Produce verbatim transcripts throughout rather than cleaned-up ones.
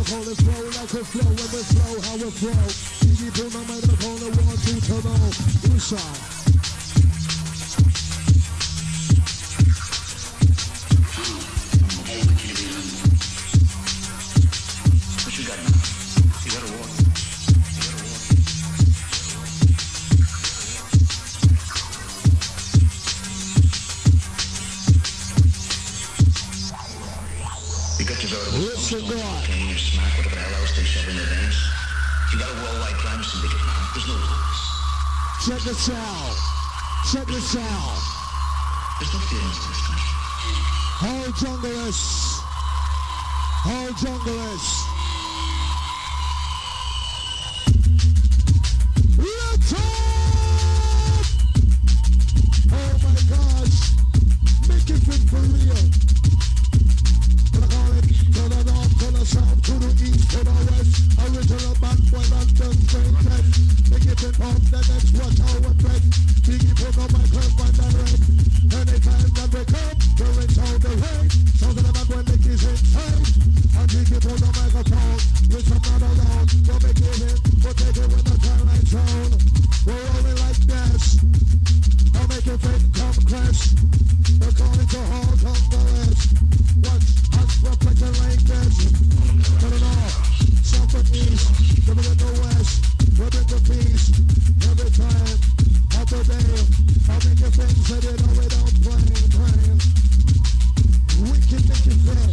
call it flow like a flow when we flow, how we flow. Easy to no matter the call it one, two, turbo. Inside. What you got now? You got a walk. You got a walk. You got your vertical. Listen, God. Cocaine or smack, whatever the hell else they shove in their veins. You got a worldwide crime syndicate now. There's no rules. Check this out. Check this out. There's no feelings in this country. All junglers. All junglers. Let's up! Oh my gosh. Make it fit for real. To the call it, to the north, to the south, to the east, to the west. Original back when London straight test. Make it fit from the next watch our press. Biggie put on my club and the red. Anytime that we come, we're in town the rain. Sound of the back when Nick is inside. And Biggie put on microphone. With some not alone. Don't make it in, we'll take it when the twilight zone. We're rolling like this. I'll make it fit, come crash. We're calling to all junglers. Watch us reflecting like this. Turn it off. South and east. Never in the west. We're in the peace. Every time. Of the day. I'll make it things that it all without playing, playing. Wicked, make it fit.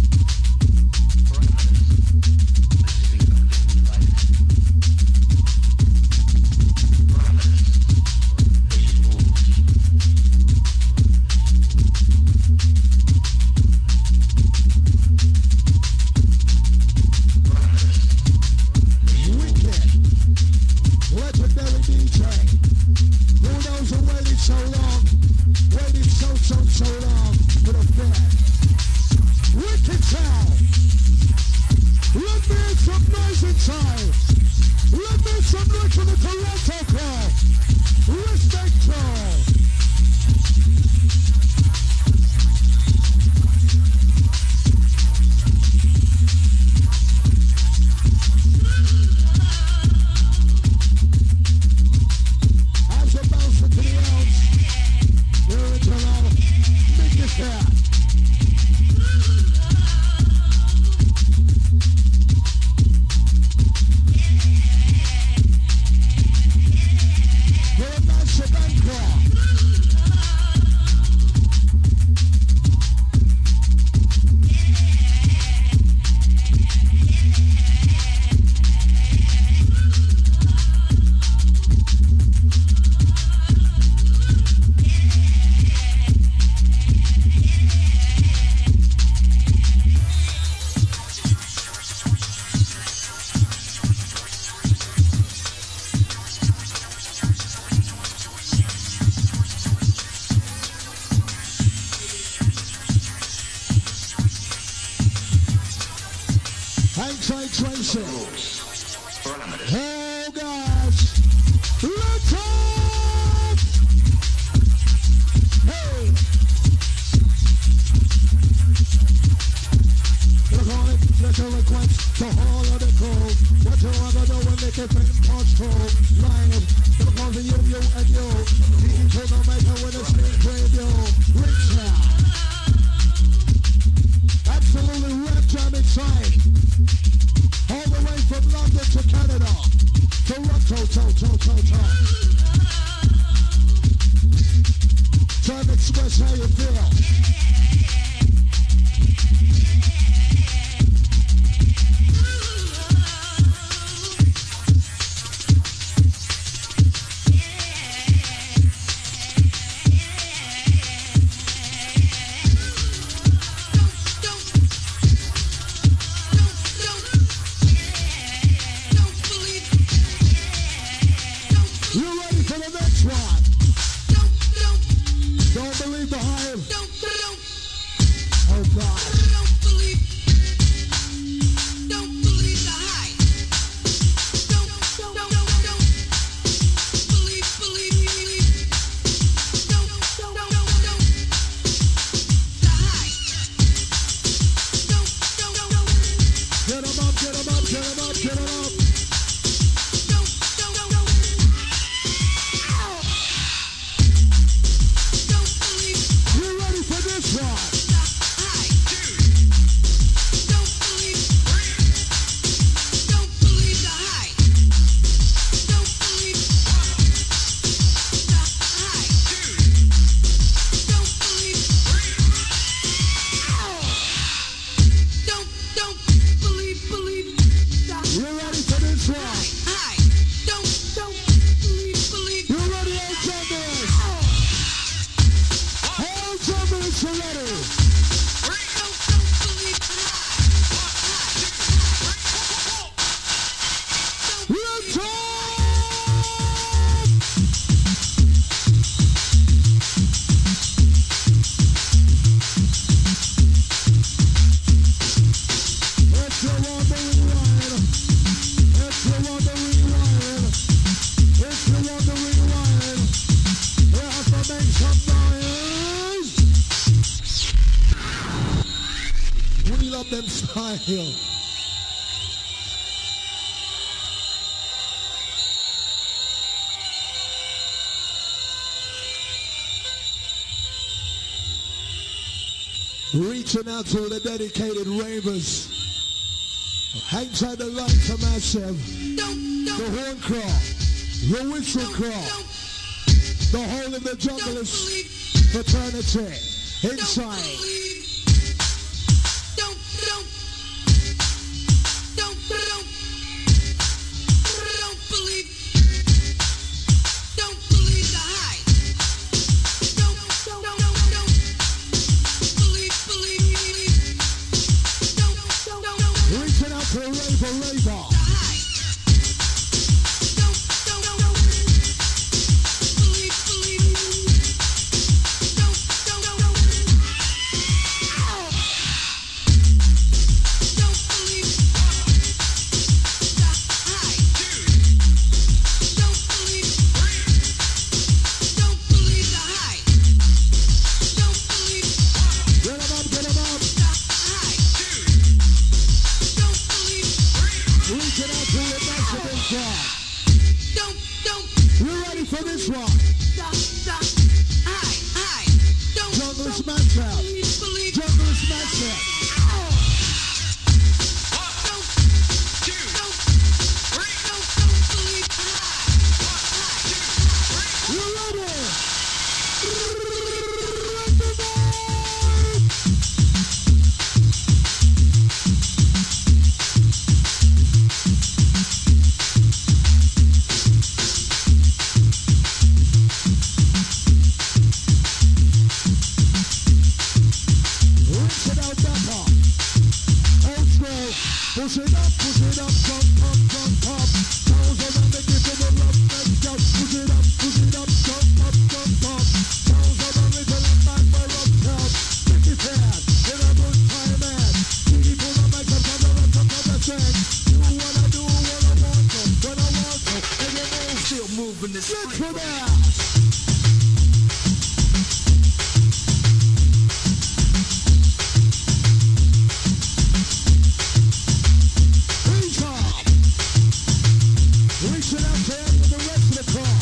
Legendary D J. Who knows who waited so long? Waited so, so, so long for the fair. Wicked sound. Let me in some noise inside. Let me in some noise from the Toronto crowd. Respect crowd. As a bounce into the ounce, the original, make it fair. You're a master banker. Hindsight tracing. Oh gosh. Let's up! Hey! Look on it, let's request the whole of the crew. What you wanna do when they can fit control? Live, look on the you, you, and you. D J no matter when it's being radio. Rich now. Absolutely rap jam inside. All the way from London to Canada. Toronto, to, to, to, to. Try to express how you feel. Don't right here. Reaching out to the dedicated ravers. Hang tight the lights are massive. The horn crawl. The whistle crawl. The whole of the junglers fraternity. Inside. Don't, don't, don't, don't, don't believe, don't believe the hype. Don't, don't, don't, don't believe, believe, believe. Don't, don't, don't, don't. Reaching out to the raver, raver. The hype. Don't, don't, don't, don't believe, believe. Don't, don't, don't, don't. Don't believe the hype. Don't believe, don't believe the hype. Don't believe Get 'em up, get 'em up. the hype. Don't believe, Reaching out to the Mexican crowd. don't, don't, You ready for this one? the, the hype, hype. Don't, Junglers don't Matchup. believe, believe. Junglers Matchup. Don't, don't, don't, don't believe the hype. You ready? Reaching out that top. Old school. Push it up, push it up, jump, jump, jump, jump. Toes around the kick of the love, let's go. Push it up, push it up, jump, up, jump, jump. Toes around the till I'm back by up top. Stick it head, in a good time, man. Keep on the mic and come on top of the thing. Do what I do, what I want to, when I want to. And you know, still moving this Get for that. Reach up. Reaching out there with the rest of the car.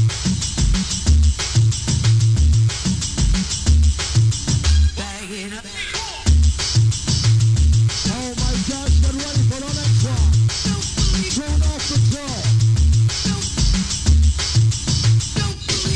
Bag it up. Oh my gosh, get ready for the next one. Don't believe, Thrown off the floor. don't, don't believe.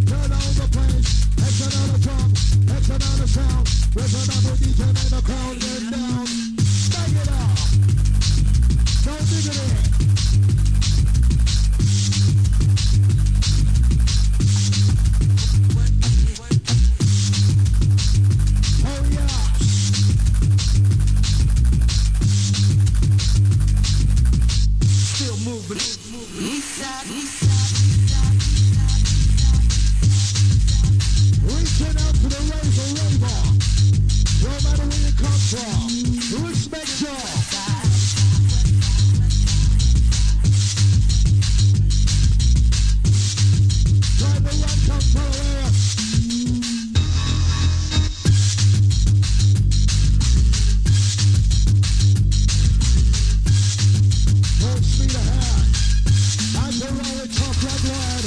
Turn on the place, X another drum, X another sound. There's another D J in the crowd, get down. Bang it up. No diggity. Oh yeah. Still moving. East side, east side, east side, east side, east side. Reaching out to the razor raver. No matter where you come from, respect y'all. Try the run, come follow us. Full speed ahead. Time to roll it, tough red blood.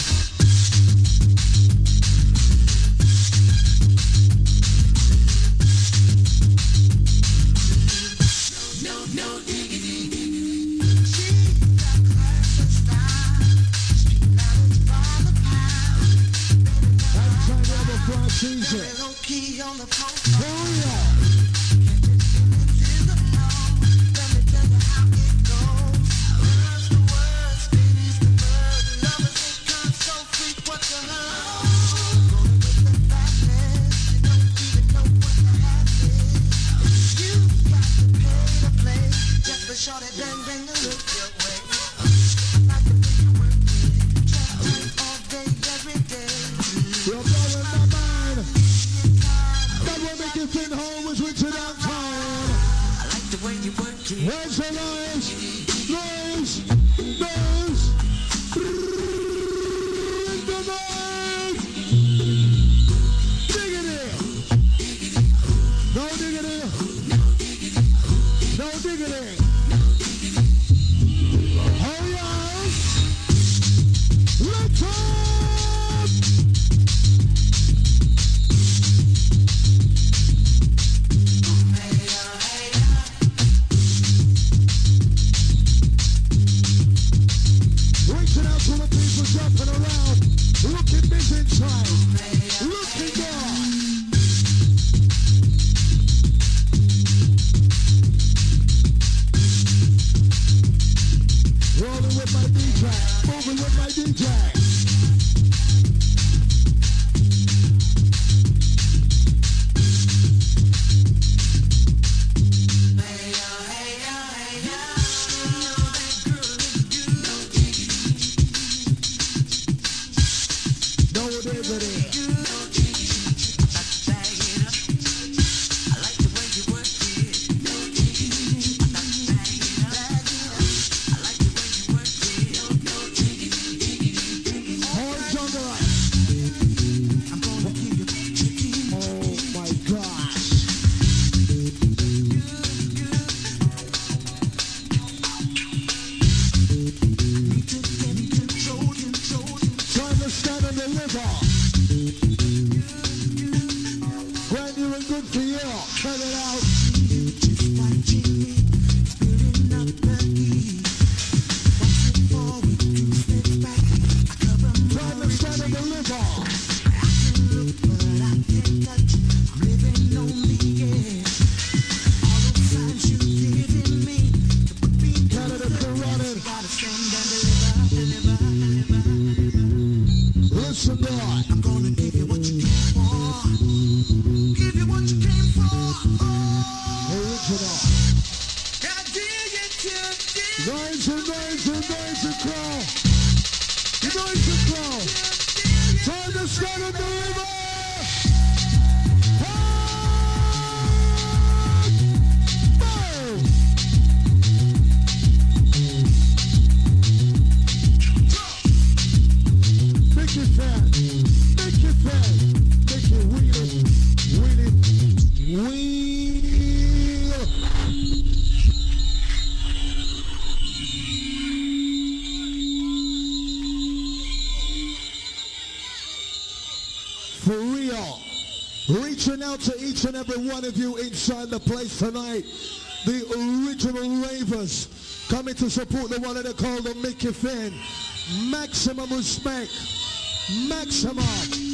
Where's the noise? Noise! Noise! Bring the noise! Diggity! No diggity! No diggity! Oh yes! Let's up! Jumping around, look at this inside, look at God. Rolling with my D J, moving with my D J. To each and every one of you inside the place tonight, the original ravers coming to support the one that they call the Mickey Finn. Maximum respect, maximum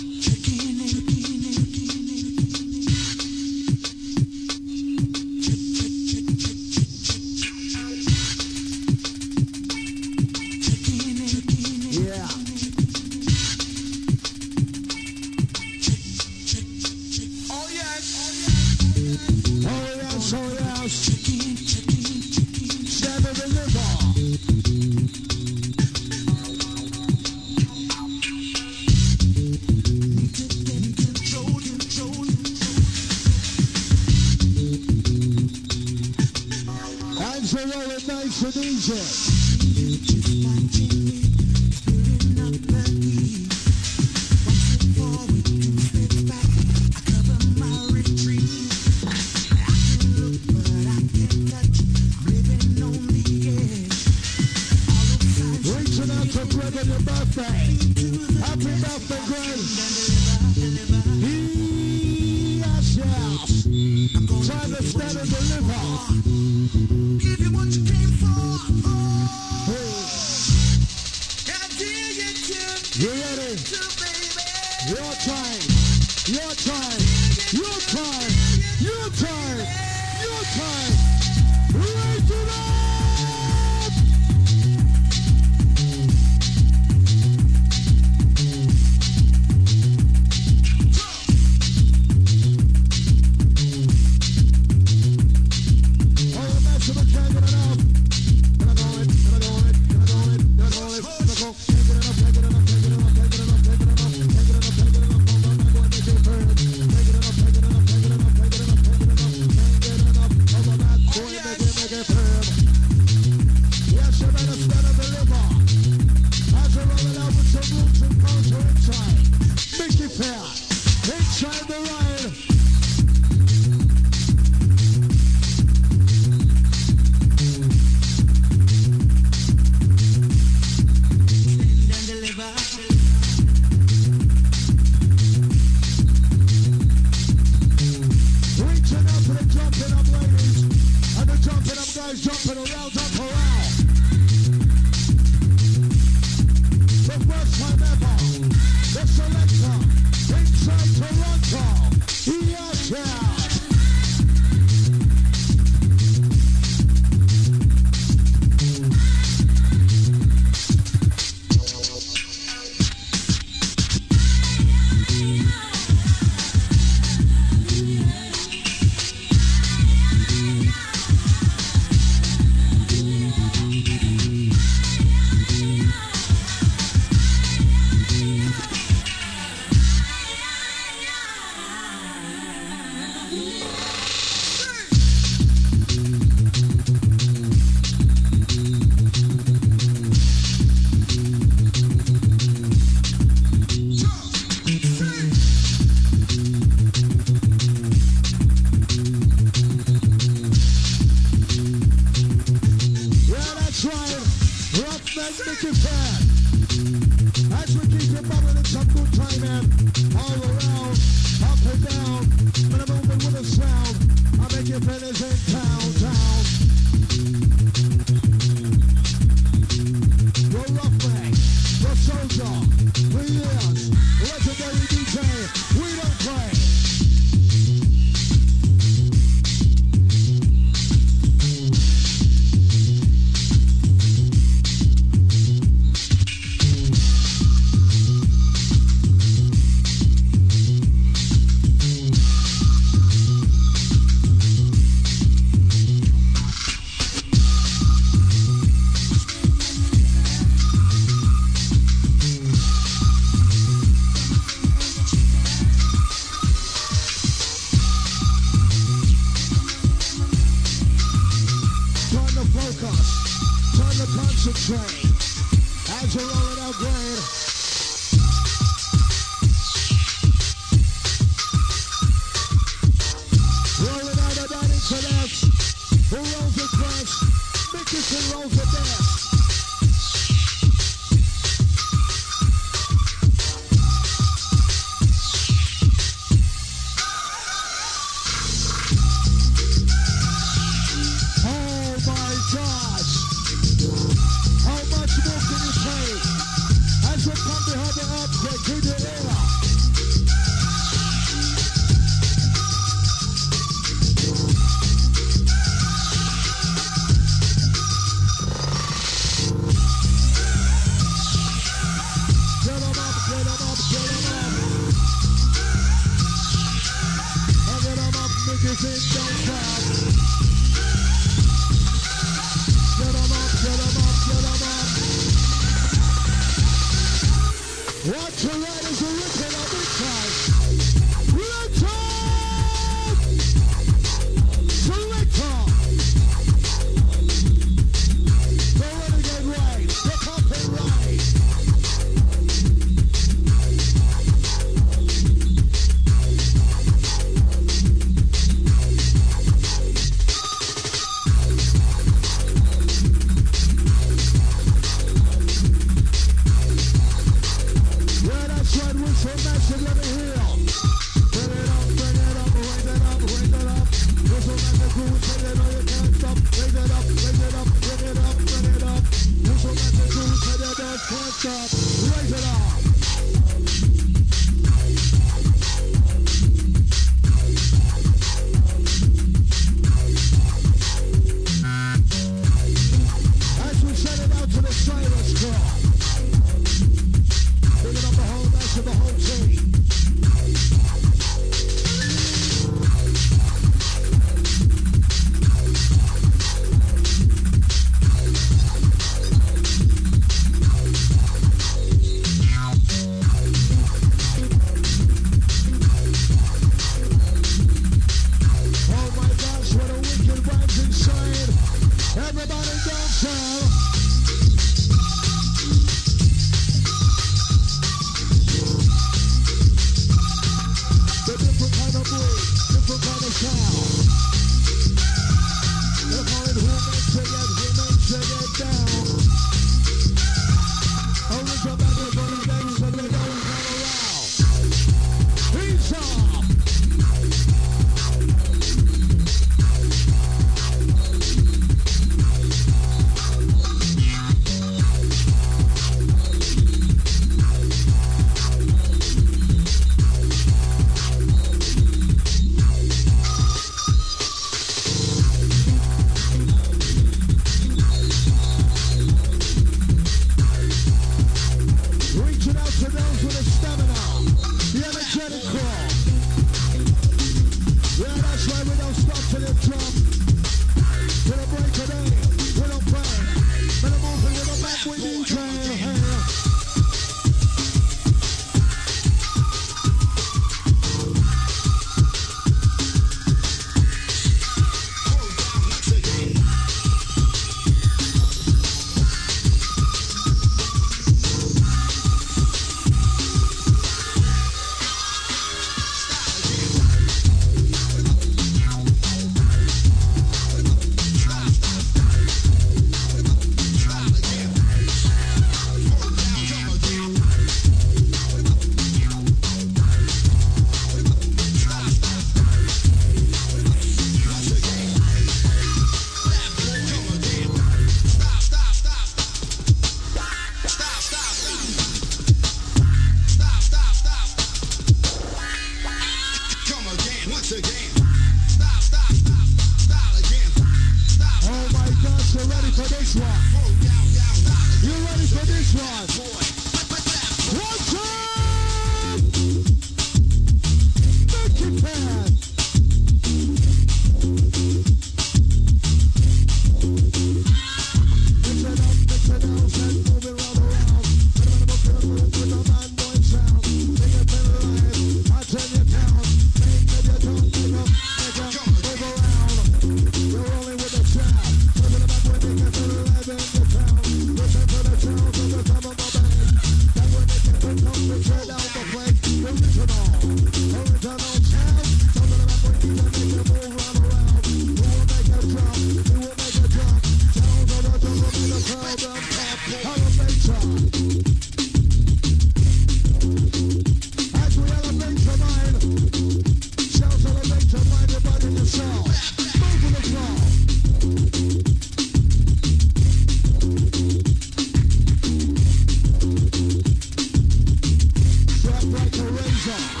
Razor.